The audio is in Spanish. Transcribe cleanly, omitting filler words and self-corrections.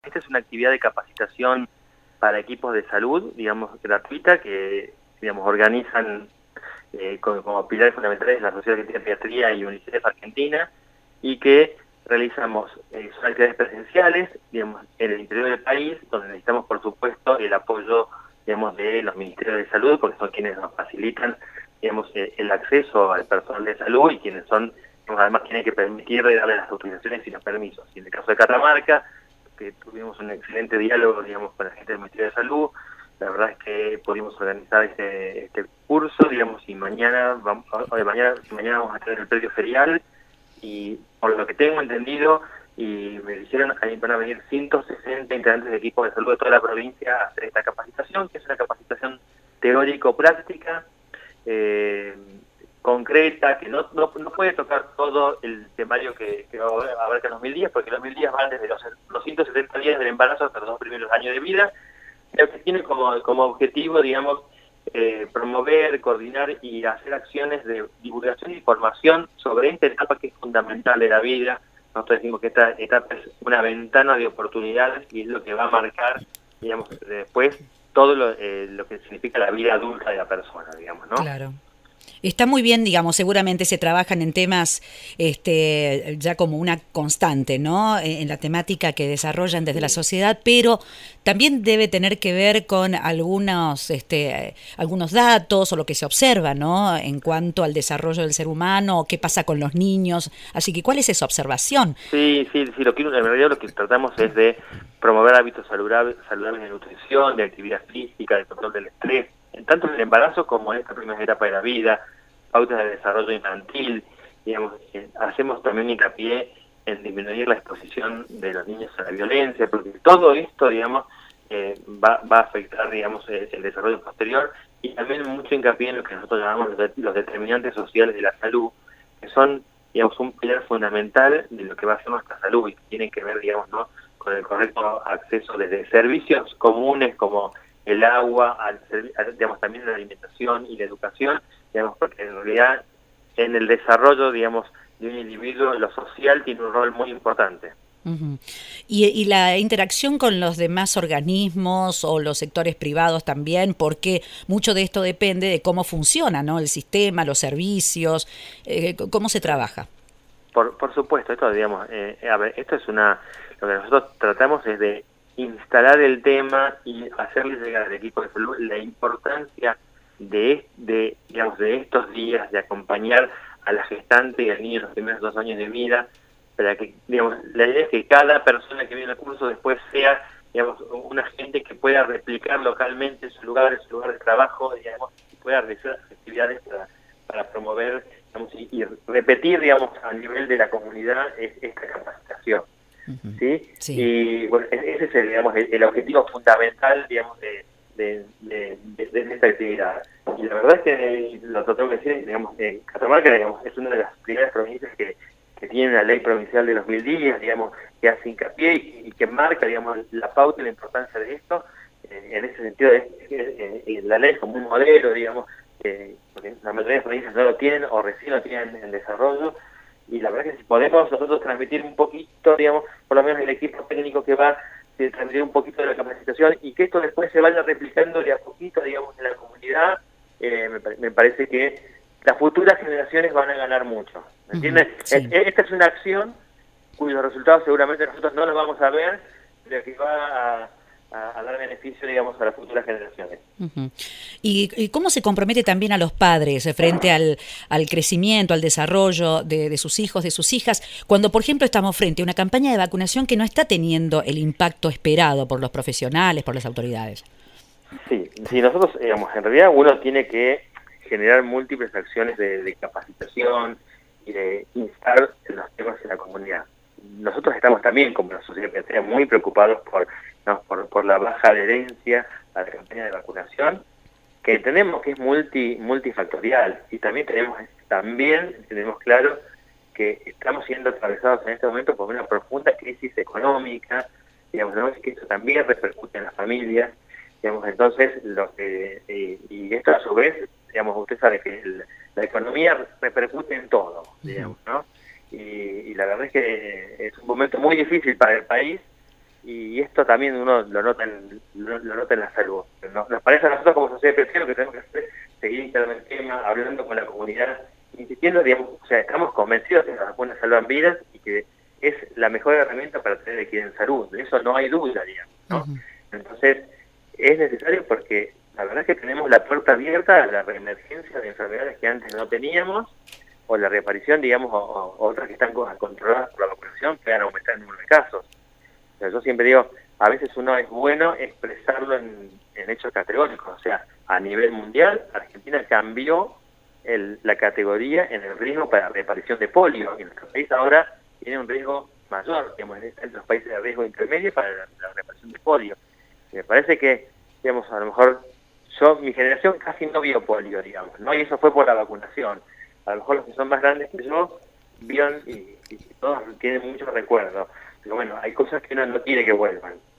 Esta es una actividad de capacitación para equipos de salud, digamos, gratuita, que, digamos, organizan como pilares fundamentales la Sociedad Argentina de Pediatría y UNICEF Argentina, y que realizamos son actividades presenciales, digamos, en el interior del país, donde necesitamos, por supuesto, el apoyo, digamos, de los ministerios de salud, porque son quienes nos facilitan, digamos, el acceso al personal de salud y quienes son, digamos, además tienen que permitir darle las autorizaciones y los permisos. Y en el caso de Catamarca, que tuvimos un excelente diálogo, digamos, con la gente del Ministerio de Salud. La verdad es que pudimos organizar este curso, digamos, y mañana vamos a tener el predio ferial, y por lo que tengo entendido, y me dijeron, ahí van a venir 160 integrantes de equipos de salud de toda la provincia a hacer esta capacitación, que es una capacitación teórico-práctica, concreta, que no puede tocar todo el temario que abarca los 1000 días, porque los 1000 días van desde los 170 días del embarazo hasta los 2 primeros años de vida, pero que tiene como objetivo, digamos, promover, coordinar y hacer acciones de divulgación y información sobre esta etapa que es fundamental de la vida. Nosotros decimos que esta etapa es una ventana de oportunidades y es lo que va a marcar, digamos, después todo lo que significa la vida adulta de la persona, digamos, ¿no? Claro. Está muy bien, digamos, seguramente se trabajan en temas ya como una constante, ¿no? En la temática que desarrollan desde la sociedad, pero también debe tener que ver con algunos datos o lo que se observa, ¿no? En cuanto al desarrollo del ser humano, o qué pasa con los niños. Así que, ¿cuál es esa observación? Sí, en realidad lo que tratamos es de promover hábitos saludables de nutrición, de actividad física, de control del estrés, tanto en el embarazo como en esta primera etapa de la vida, pautas de desarrollo infantil, digamos, hacemos también hincapié en disminuir la exposición de los niños a la violencia, porque todo esto, digamos, va a afectar, digamos, el desarrollo posterior, y también mucho hincapié en lo que nosotros llamamos los determinantes sociales de la salud, que son, digamos, un pilar fundamental de lo que va a ser nuestra salud y que tienen que ver, digamos, ¿no?, con el correcto acceso desde servicios comunes como el agua, digamos, también la alimentación y la educación, digamos, porque en realidad en el desarrollo, digamos, de un individuo, lo social tiene un rol muy importante. Uh-huh. Y la interacción con los demás organismos o los sectores privados también, porque mucho de esto depende de cómo funciona, ¿no? El sistema, los servicios, cómo se trabaja. Por supuesto, esto, digamos, a ver, esto es lo que nosotros tratamos es de instalar el tema y hacerle llegar al equipo de salud la importancia digamos, de estos días, de acompañar a la gestante y al niño en los primeros 2 años de vida, para que, digamos, la idea es que cada persona que viene al curso después sea, digamos, un agente que pueda replicar localmente en su lugar de trabajo, digamos, y pueda realizar actividades para promover, digamos, y repetir, digamos, a nivel de la comunidad esta capacitación. Uh-huh. ¿Sí? Sí. Y bueno, ese es el objetivo fundamental, digamos, de esta actividad. Y la verdad es que, lo tengo que decir, digamos, Catamarca, digamos, es una de las primeras provincias que tiene una ley provincial de los 1000 días, digamos, que hace hincapié y que marca, digamos, la pauta y la importancia de esto. En ese sentido, la ley es como un modelo, digamos, porque la mayoría de las provincias no lo tienen o recién lo tienen en desarrollo. Y la verdad es que si podemos nosotros transmitir un poquito, digamos, por lo menos el equipo técnico que va, transmitir un poquito de la capacitación y que esto después se vaya replicando de a poquito, digamos, en la comunidad, me parece que las futuras generaciones van a ganar mucho. ¿Me entiendes? Sí. Esta es una acción cuyos resultados seguramente nosotros no los vamos a ver, pero que va a dar beneficio, digamos, a las futuras generaciones. Uh-huh. ¿Y cómo se compromete también a los padres frente al crecimiento, al desarrollo de sus hijos, de sus hijas, cuando, por ejemplo, estamos frente a una campaña de vacunación que no está teniendo el impacto esperado por los profesionales, por las autoridades? Sí, nosotros, digamos, en realidad uno tiene que generar múltiples acciones de capacitación y de instar los temas en la comunidad. Nosotros estamos también, como la sociedad pediátrica, muy preocupados por la baja adherencia a la campaña de vacunación, que entendemos que es multifactorial, y también tenemos claro que estamos siendo atravesados en este momento por una profunda crisis económica, digamos, ¿no? Que eso también repercute en las familias, digamos. Entonces, y esto a su vez, digamos, usted sabe que la economía repercute en todo, digamos, ¿no? Y la verdad es que es un momento muy difícil para el país, y esto también uno lo nota lo nota en la salud. Nos parece a nosotros como sociedad de lo que tenemos que hacer es seguir instalando el tema, hablando con la comunidad, insistiendo, digamos, o sea, estamos convencidos de que las vacunas salvan vidas y que es la mejor herramienta para tener equidad en salud. De eso no hay duda, digamos, ¿no? Entonces, es necesario porque la verdad es que tenemos la puerta abierta a la reemergencia de enfermedades que antes no teníamos, o la reaparición, digamos, o otras que están controladas por la vacunación, puedan aumentar el número de casos. O sea, yo siempre digo, a veces uno es bueno expresarlo en hechos categóricos. O sea, a nivel mundial, Argentina cambió la categoría en el riesgo para reaparición de polio. Y nuestro país ahora tiene un riesgo mayor, digamos, entre los países de riesgo intermedio para la reaparición de polio. Y me parece que, digamos, a lo mejor mi generación casi no vio polio, digamos, ¿no? Y eso fue por la vacunación. A lo mejor los que son más grandes que yo vieron y todos tienen muchos recuerdos. Pero bueno, hay cosas que uno no quiere que vuelvan.